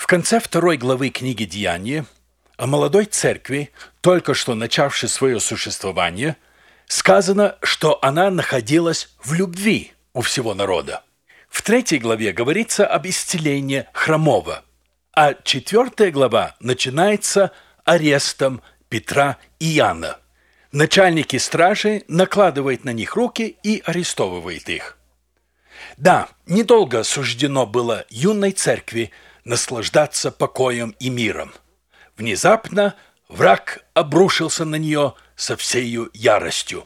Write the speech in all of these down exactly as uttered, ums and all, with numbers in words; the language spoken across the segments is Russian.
конце второй главы книги «Деяния» о молодой церкви, только что начавшей свое существование, сказано, что она находилась в любви у всего народа. В третьей главе говорится об исцелении хромого, а четвертая глава начинается арестом Петра и Иоанна. Начальники стражи накладывают на них руки и арестовывают их. Да, недолго суждено было юной церкви наслаждаться покоем и миром. Внезапно враг обрушился на нее со всею яростью.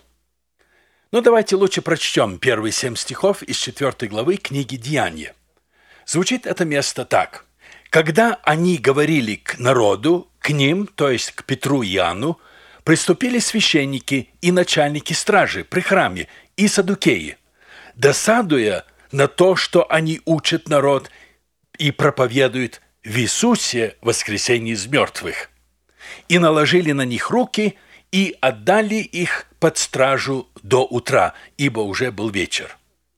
Но давайте лучше прочтем первые семь стихов из четвертой главы книги «Деяния». Звучит это место так. «Когда они говорили к народу, к ним, то есть к Петру и Иоанну, приступили священники и начальники стражи при храме и саддукеи, досадуя на то, что они учат народ и проповедуют в Иисусе воскресение из мертвых, и наложили на них руки и отдали их под стражу до утра, ибо уже был вечер.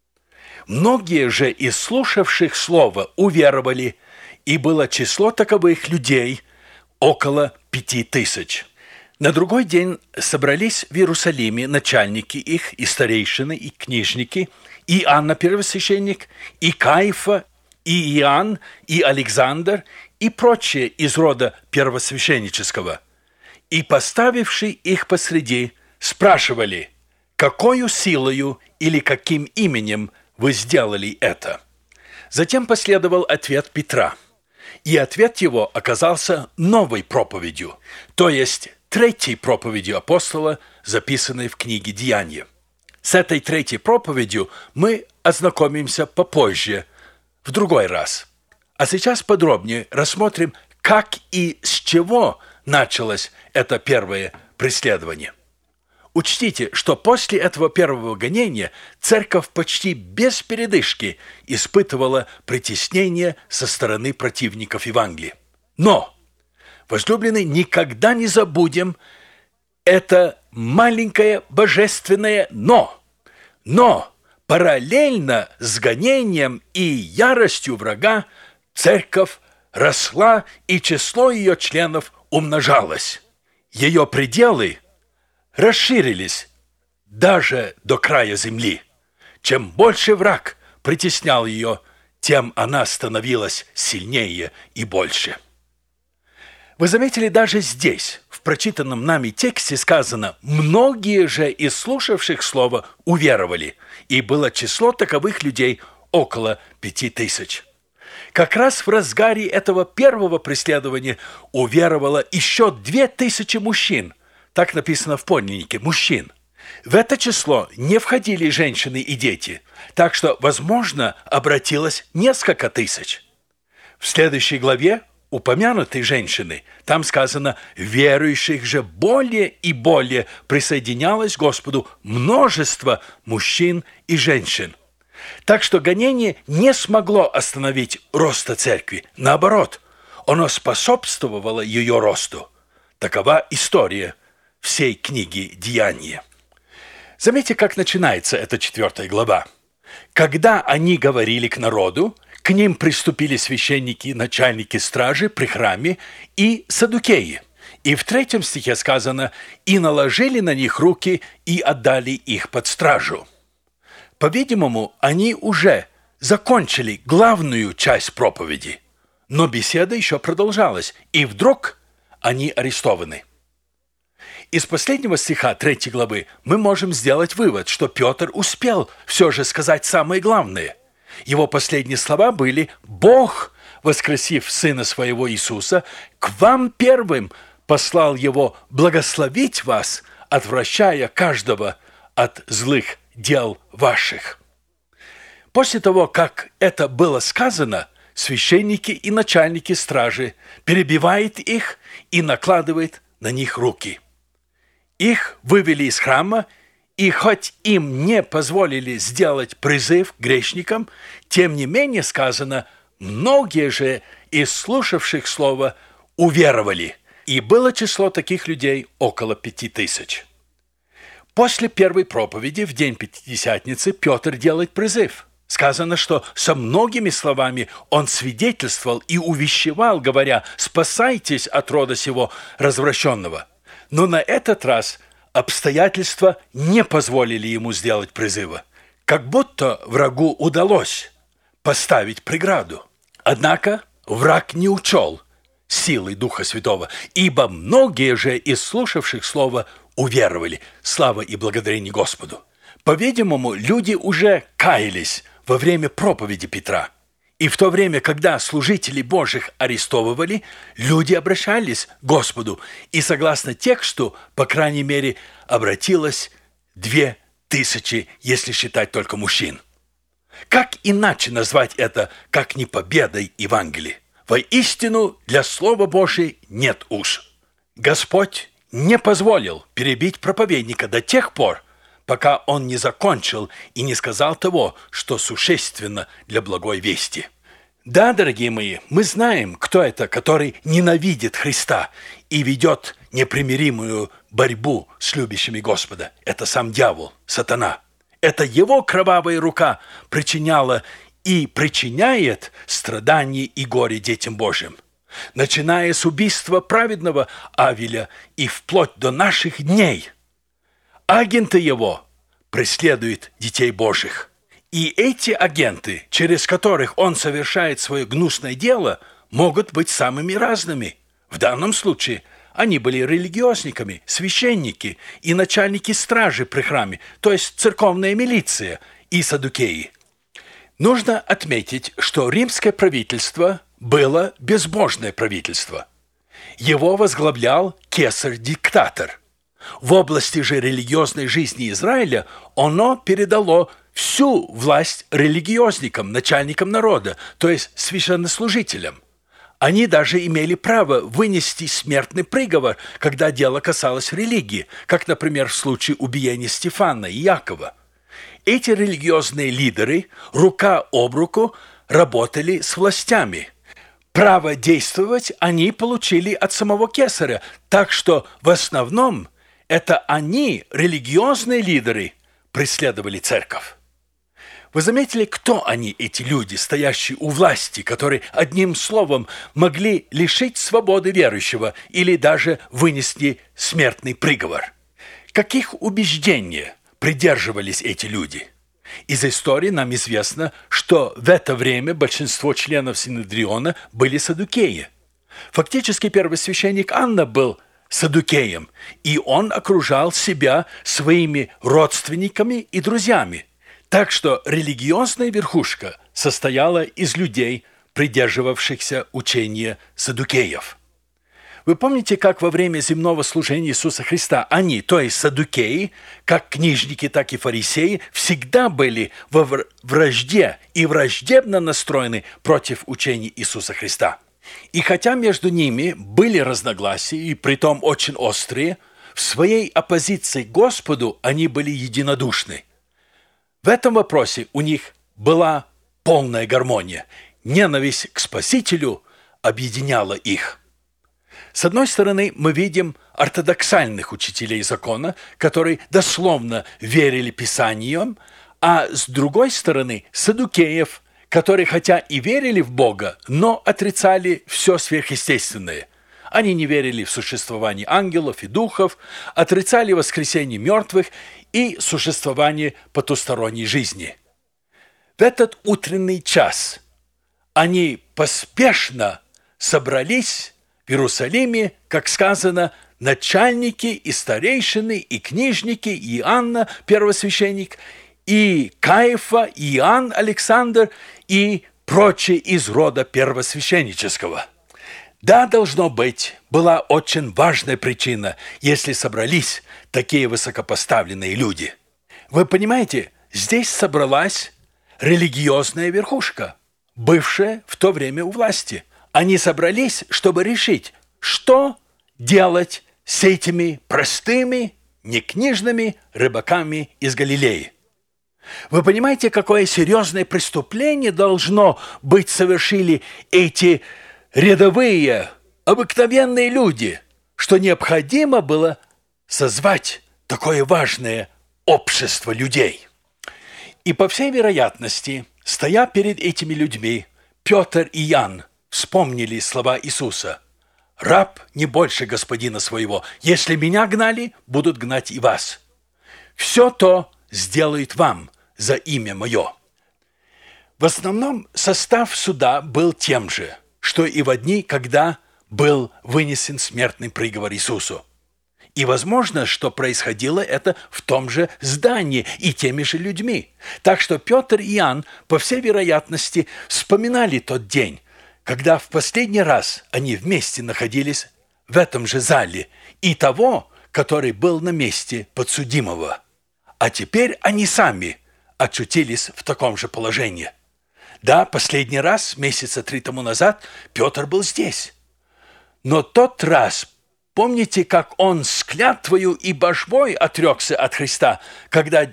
Многие же из слушавших слово уверовали, и было число таковых людей около пяти тысяч. На другой день собрались в Иерусалиме начальники их, и старейшины, и книжники, и Анна первосвященник, и Каифа, и Иоанн, и Александр, и прочие из рода первосвященнического. И, поставивши их посреди, спрашивали, какою силою или каким именем вы сделали это? Затем последовал ответ Петра, и ответ его оказался новой проповедью, то есть третьей проповедью апостола, записанной в книге «Деяния». С этой третьей проповедью мы ознакомимся попозже, в другой раз. А сейчас подробнее рассмотрим, как и с чего началось это первое преследование. Учтите, что после этого первого гонения церковь почти без передышки испытывала притеснение со стороны противников Евангелия. Но, возлюбленные, никогда не забудем это маленькое божественное «но». Но параллельно с гонением и яростью врага церковь росла, и число ее членов умножалось. Ее пределы расширились даже до края земли. Чем больше враг притеснял ее, тем она становилась сильнее и больше. Вы заметили, даже здесь, в прочитанном нами тексте сказано, многие же из слушавших слово уверовали, и было число таковых людей около пяти тысяч. Как раз в разгаре этого первого преследования уверовало еще две тысячи мужчин, так написано в подлиннике, мужчин. В это число не входили женщины и дети, так что, возможно, обратилось несколько тысяч. В следующей главе упомянутой женщины, там сказано, верующих же более и более присоединялось к Господу множество мужчин и женщин. Так что гонение не смогло остановить роста церкви. Наоборот, оно способствовало ее росту. Такова история всей книги «Деяния». Заметьте, как начинается эта четвертая глава. «Когда они говорили к народу, к ним приступили священники, начальники стражи при храме и саддукеи». И в третьем стихе сказано «и наложили на них руки и отдали их под стражу». По-видимому, они уже закончили главную часть проповеди, но беседа еще продолжалась, и вдруг они арестованы. Из последнего стиха третьей главы мы можем сделать вывод, что Петр успел все же сказать самое главное. Его последние слова были «Бог, воскресив Сына Своего Иисуса, к вам первым послал Его благословить вас, отвращая каждого от злых дел ваших». После того, как это было сказано, священники и начальники стражи перебивают их и накладывают на них руки. Их вывели из храма, и хоть им не позволили сделать призыв к грешникам, тем не менее сказано, многие же из слушавших слово уверовали, и было число таких людей около пяти тысяч. После первой проповеди в день Пятидесятницы Петр делает призыв. Сказано, что со многими словами он свидетельствовал и увещевал, говоря: «Спасайтесь от рода сего развращенного». Но на этот раз обстоятельства не позволили ему сделать призыва. Как будто врагу удалось поставить преграду. Однако враг не учел силы Духа Святого, ибо многие же из слушавших Слово уверовали. Слава и благодарение Господу! По-видимому, люди уже каялись во время проповеди Петра. И в то время, когда служителей Божьих арестовывали, люди обращались к Господу. И согласно тексту, по крайней мере, обратилось две тысячи, если считать только мужчин. Как иначе назвать это, как не победой Евангелия? Воистину, для Слова Божия нет уж. Господь не позволил перебить проповедника до тех пор, пока он не закончил и не сказал того, что существенно для благой вести. Да, дорогие мои, мы знаем, кто это, который ненавидит Христа и ведет непримиримую борьбу с любящими Господа. Это сам дьявол, сатана. Это его кровавая рука причиняла и причиняет страдания и горе детям Божьим, начиная с убийства праведного Авеля и вплоть до наших дней. Агенты его преследуют детей Божьих. И эти агенты, через которых он совершает свое гнусное дело, могут быть самыми разными. В данном случае они были религиозниками, священники и начальники стражи при храме, то есть церковная милиция и саддукеи. Нужно отметить, что римское правительство было безбожное правительство. Его возглавлял кесарь-диктатор. В области же религиозной жизни Израиля оно передало всю власть религиозникам, начальникам народа, то есть священнослужителям. Они даже имели право вынести смертный приговор, когда дело касалось религии, как, например, в случае убиения Стефана и Якова. Эти религиозные лидеры рука об руку работали с властями. Право действовать они получили от самого кесаря, так что в основном это они, религиозные лидеры, преследовали церковь. Вы заметили, кто они, эти люди, стоящие у власти, которые одним словом могли лишить свободы верующего или даже вынести смертный приговор? Каких убеждений придерживались эти люди? Из истории нам известно, что в это время большинство членов Синедриона были саддукеи. Фактически первосвященник Анна был саддукеем, и он окружал себя своими родственниками и друзьями. Так что религиозная верхушка состояла из людей, придерживавшихся учения саддукеев. Вы помните, как во время земного служения Иисуса Христа они, то есть саддукеи, как книжники, так и фарисеи, всегда были во вражде и враждебно настроены против учения Иисуса Христа. И хотя между ними были разногласия, и притом очень острые, в своей оппозиции к Господу они были единодушны. В этом вопросе у них была полная гармония. Ненависть к Спасителю объединяла их. С одной стороны, мы видим ортодоксальных учителей закона, которые дословно верили Писаниям, а с другой стороны, саддукеев, которые хотя и верили в Бога, но отрицали все сверхъестественное. Они не верили в существование ангелов и духов, отрицали воскресение мертвых и существование потусторонней жизни. В этот утренний час они поспешно собрались в Иерусалиме, как сказано, начальники и старейшины, и книжники, и Иоанна, первосвященник, и Каифа, и Иоанн Александр, и прочие из рода первосвященнического. Да, должно быть, была очень важная причина, если собрались такие высокопоставленные люди. Вы понимаете, здесь собралась религиозная верхушка, бывшая в то время у власти. Они собрались, чтобы решить, что делать с этими простыми, некнижными рыбаками из Галилеи. Вы понимаете, какое серьезное преступление должно быть совершили эти рядовые, обыкновенные люди, что необходимо было созвать такое важное общество людей. И по всей вероятности, Стоя перед этими людьми, Петр и Иоанн вспомнили слова Иисуса: «Раб не больше господина своего. Если меня гнали, будут гнать и вас. Все то сделают вам за имя мое». В основном состав суда был тем же, что и в дни, когда был вынесен смертный приговор Иисусу. И возможно, что происходило это в том же здании и теми же людьми. Так что Петр и Иоанн, по всей вероятности, вспоминали тот день, когда в последний раз они вместе находились в этом же зале, и того, который был на месте подсудимого. А теперь они сами очутились в таком же положении. Да, последний раз, месяца три тому назад, Петр был здесь. Но тот раз, помните, как он с клятвою и божбой отрекся от Христа, когда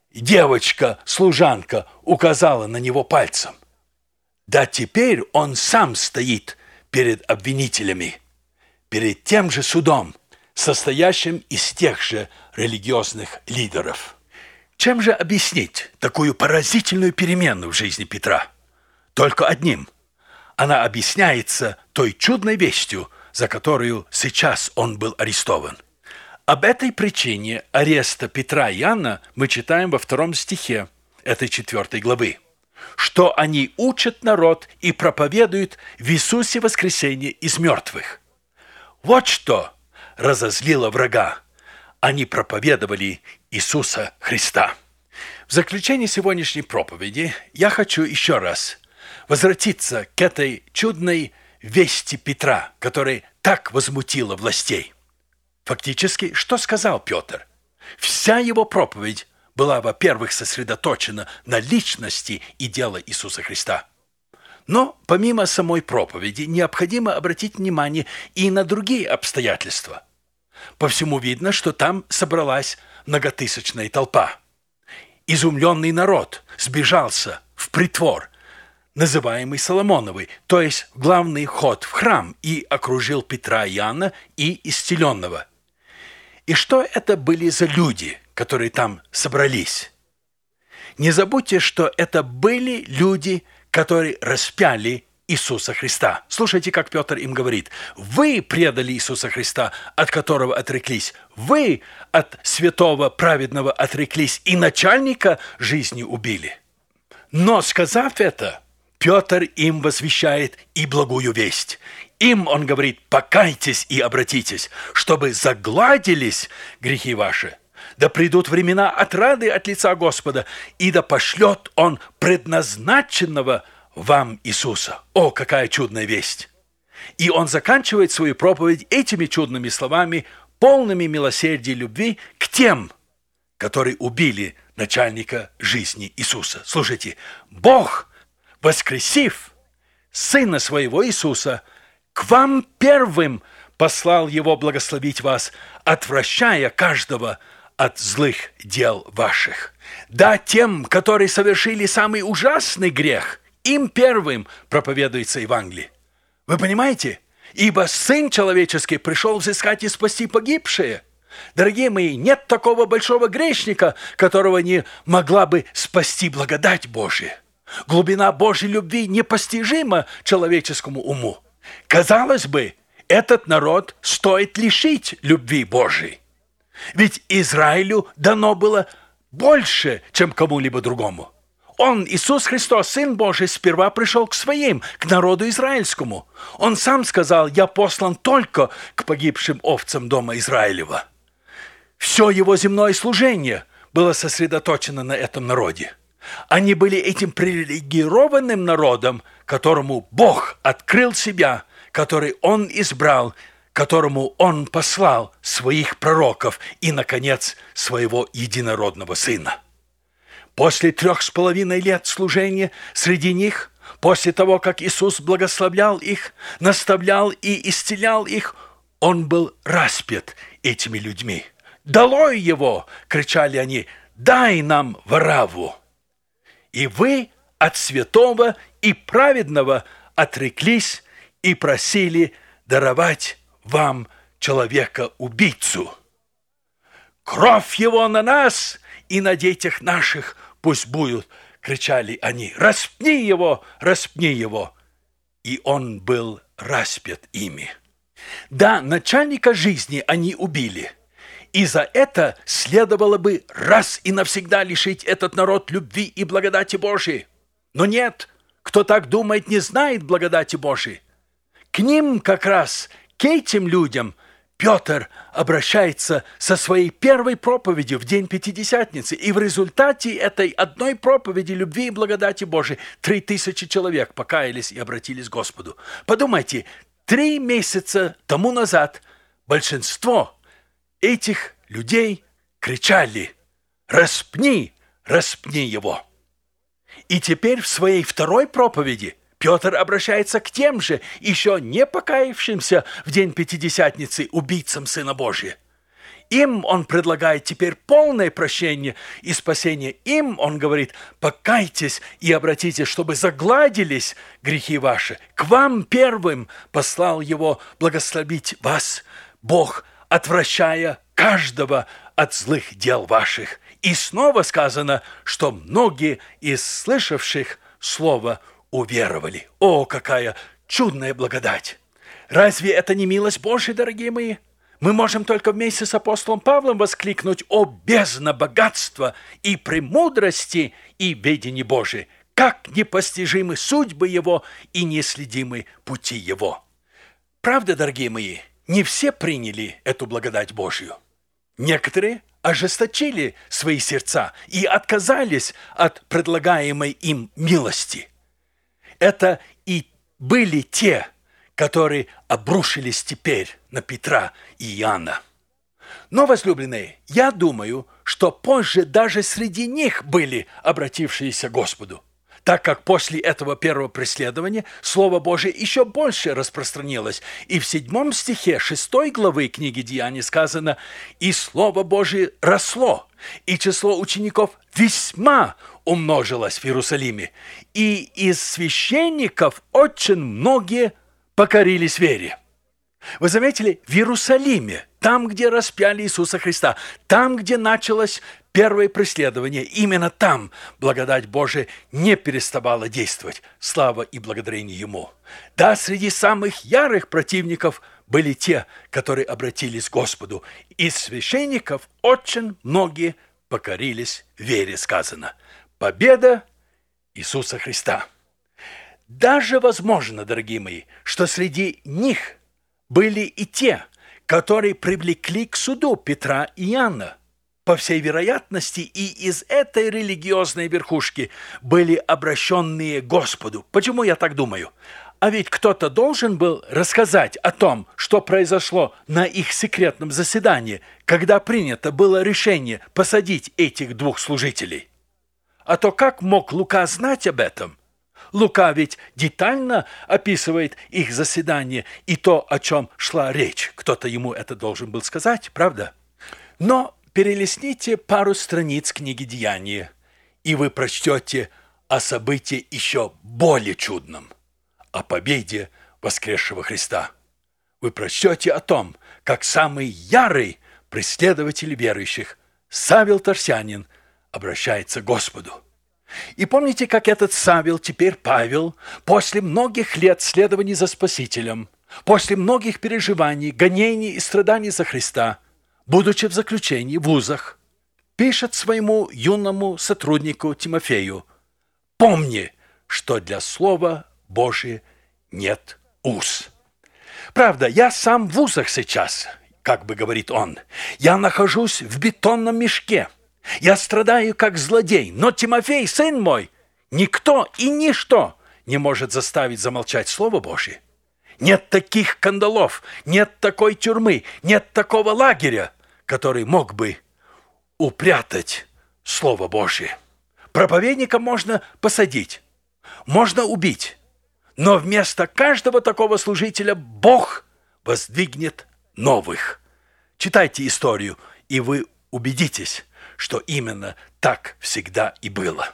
девочка-служанка указала на него пальцем? Да теперь он сам стоит перед обвинителями, перед тем же судом, состоящим из тех же религиозных лидеров. Чем же объяснить такую поразительную перемену в жизни Петра? Только одним. Она объясняется той чудной вестью, за которую сейчас он был арестован. Об этой причине ареста Петра и Иоанна мы читаем во втором стихе этой четвертой главы, что они учат народ и проповедуют в Иисусе воскресение из мертвых. Вот что разозлило врага. Они проповедовали Иисуса Христа. В заключение сегодняшней проповеди я хочу еще раз возвратиться к этой чудной вести Петра, которая так возмутила властей. Фактически, что сказал Петр? Вся его проповедь была, во-первых, сосредоточена на личности и деле Иисуса Христа. Но помимо самой проповеди необходимо обратить внимание и на другие обстоятельства. По всему видно, что там собралась многотысячная толпа. Изумленный народ сбежался в притвор, называемый Соломоновый, то есть в главный вход в храм, и окружил Петра и Иоанна и исцеленного. И что это были за люди, которые там собрались? Не забудьте, что это были люди, которые распяли Иисуса Христа. Слушайте, как Петр им говорит: «Вы предали Иисуса Христа, от которого отреклись. Вы от святого праведного отреклись и начальника жизни убили». Но, сказав это, Петр им возвещает и благую весть. Им он говорит: «Покайтесь и обратитесь, чтобы загладились грехи ваши. Да придут времена отрады от лица Господа, и да пошлет Он предназначенного вам Иисуса». О, какая чудная весть! И он заканчивает свою проповедь этими чудными словами, полными милосердия и любви к тем, которые убили начальника жизни Иисуса. Слушайте, Бог, воскресив Сына Своего Иисуса, к вам первым послал Его благословить вас, отвращая каждого от злых дел ваших. Да, тем, которые совершили самый ужасный грех, им первым проповедуется Евангелие. Вы понимаете? Ибо Сын Человеческий пришел взыскать и спасти погибшие. Дорогие мои, нет такого большого грешника, которого не могла бы спасти благодать Божия. Глубина Божьей любви непостижима человеческому уму. Казалось бы, этот народ стоит лишить любви Божией. Ведь Израилю дано было больше, чем кому-либо другому. Он, Иисус Христос, Сын Божий, сперва пришел к своим, к народу израильскому. Он сам сказал: «Я послан только к погибшим овцам дома Израилева». Все его земное служение было сосредоточено на этом народе. Они были этим привилегированным народом, которому Бог открыл себя, который Он избрал, которому Он послал своих пророков и, наконец, своего единородного Сына. После трех с половиной лет служения среди них, после того, как Иисус благословлял их, наставлял и исцелял их, Он был распят этими людьми. «Долой его!» – кричали они. «Дай нам Варавву!» И вы от святого и праведного отреклись и просили даровать вам человека-убийцу. Кровь его на нас и на детях наших пусть будет, кричали они, распни его, распни его. И он был распят ими. Да, начальника жизни они убили. И за это следовало бы раз и навсегда лишить этот народ любви и благодати Божией. Но нет, кто так думает, не знает благодати Божией. К ним как раз, к этим людям, Петр обращается со своей первой проповедью в день Пятидесятницы. И в результате этой одной проповеди любви и благодати Божией три тысячи человек покаялись и обратились к Господу. Подумайте, три месяца тому назад большинство этих людей кричали «Распни, распни его!». И теперь в своей второй проповеди Петр обращается к тем же, еще не покаявшимся в день Пятидесятницы убийцам Сына Божия. Им он предлагает теперь полное прощение и спасение. Им он говорит: покайтесь и обратитесь, чтобы загладились грехи ваши. К вам первым послал его благословить вас Бог, отвращая каждого от злых дел ваших. И снова сказано, что многие из слышавших слово уверовали. О, какая чудная благодать! Разве это не милость Божия, дорогие мои? Мы можем только вместе с апостолом Павлом воскликнуть: «О, бездна богатства и премудрости и ведения Божией! Как непостижимы судьбы Его и неследимы пути Его!» Правда, дорогие мои, не все приняли эту благодать Божью. Некоторые ожесточили свои сердца и отказались от предлагаемой им милости. Это и были те, которые обрушились теперь на Петра и Иоанна. Но, возлюбленные, я думаю, что позже даже среди них были обратившиеся к Господу, так как после этого первого преследования Слово Божие еще больше распространилось. И в седьмом стихе шестой главы книги Деяний сказано: «И Слово Божие росло, и число учеников весьма умножилось в Иерусалиме, и из священников очень многие покорились вере». Вы заметили, в Иерусалиме, там, где распяли Иисуса Христа, там, где началось первое преследование, именно там благодать Божия не переставала действовать. Слава и благодарение Ему. Да, среди самых ярых противников были те, которые обратились к Господу. Из священников очень многие покорились вере, сказано. Победа Иисуса Христа. Даже возможно, дорогие мои, что среди них были и те, которые привлекли к суду Петра и Иоанна. По всей вероятности, и из этой религиозной верхушки были обращенные к Господу. Почему я так думаю? А ведь кто-то должен был рассказать о том, что произошло на их секретном заседании, когда принято было решение посадить этих двух служителей. А то как мог Лука знать об этом? Лука ведь детально описывает их заседание и то, о чем шла речь. Кто-то ему это должен был сказать, правда? Но перелистните пару страниц книги Деяния, и вы прочтете о событии еще более чудном, о победе воскресшего Христа. Вы прочтете о том, как самый ярый преследователь верующих, Савел Тарсянин, обращается к Господу. И помните, как этот Савел, теперь Павел, после многих лет следований за Спасителем, после многих переживаний, гонений и страданий за Христа, будучи в заключении в вузах, пишет своему юному сотруднику Тимофею: «Помни, что для Слова Божия нет уз». Правда, я сам в вузах сейчас, как бы говорит он, я нахожусь в бетонном мешке. Я страдаю, как злодей, но Тимофей, сын мой, никто и ничто не может заставить замолчать Слово Божие. Нет таких кандалов, нет такой тюрьмы, нет такого лагеря, который мог бы упрятать Слово Божие. Проповедника можно посадить, можно убить, но вместо каждого такого служителя Бог воздвигнет новых. Читайте историю, и вы убедитесь, что именно так всегда и было.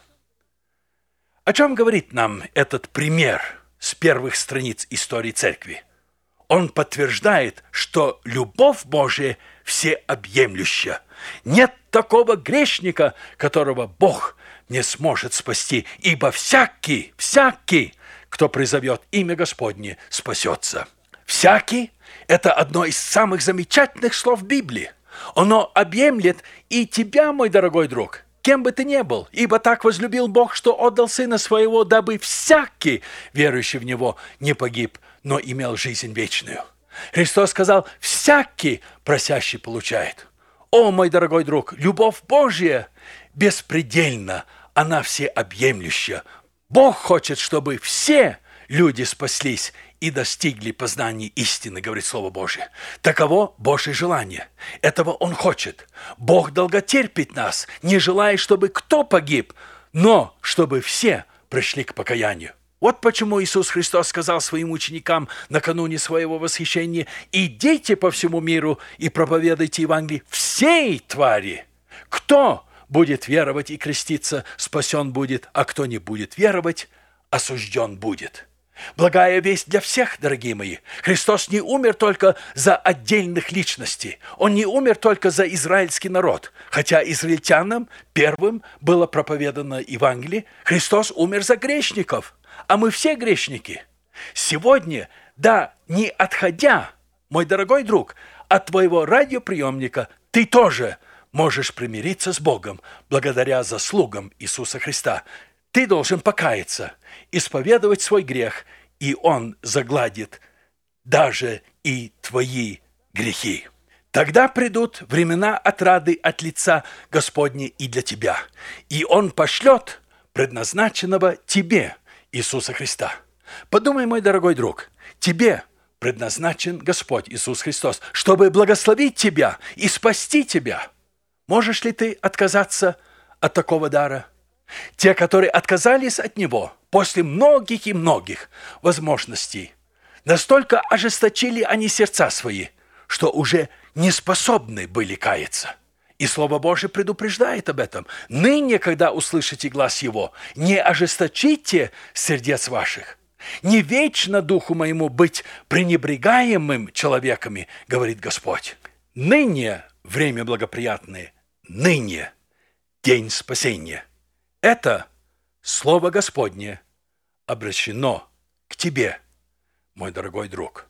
О чем говорит нам этот пример с первых страниц истории церкви? Он подтверждает, что любовь Божия всеобъемлюща. Нет такого грешника, которого Бог не сможет спасти, ибо всякий, всякий, кто призовет имя Господне, спасется. «Всякий» – это одно из самых замечательных слов Библии. Оно объемлет и тебя, мой дорогой друг, кем бы ты ни был, ибо так возлюбил Бог, что отдал Сына Своего, дабы всякий, верующий в Него, не погиб, но имел жизнь вечную. Христос сказал: «Всякий просящий получает». О, мой дорогой друг, любовь Божья беспредельна, она всеобъемлющая. Бог хочет, чтобы все люди спаслись и достигли познания истины, говорит Слово Божие. Таково Божье желание. Этого Он хочет. Бог долготерпит нас, не желая, чтобы кто погиб, но чтобы все пришли к покаянию. Вот почему Иисус Христос сказал своим ученикам накануне своего восхищения: «Идите по всему миру и проповедуйте Евангелие всей твари. Кто будет веровать и креститься, спасен будет, а кто не будет веровать, осужден будет». Благая весть для всех, дорогие мои. Христос не умер только за отдельных личностей. Он не умер только за израильский народ. Хотя израильтянам первым было проповедано Евангелие, Христос умер за грешников. А мы все грешники. Сегодня, да, не отходя, мой дорогой друг, от твоего радиоприемника, ты тоже можешь примириться с Богом благодаря заслугам Иисуса Христа. Ты должен покаяться, исповедовать свой грех, и Он загладит даже и твои грехи. Тогда придут времена отрады от лица Господня и для тебя, и Он пошлет предназначенного тебе Иисуса Христа. Подумай, мой дорогой друг, тебе предназначен Господь Иисус Христос, чтобы благословить тебя и спасти тебя. Можешь ли ты отказаться от такого дара? Те, которые отказались от Него после многих и многих возможностей, настолько ожесточили они сердца свои, что уже не способны были каяться. И Слово Божие предупреждает об этом. «Ныне, когда услышите глас Его, не ожесточите сердец ваших. Не вечно духу моему быть пренебрегаемым человеками, говорит Господь. Ныне время благоприятное, ныне день спасения». Это Слово Господне обращено к тебе, мой дорогой друг.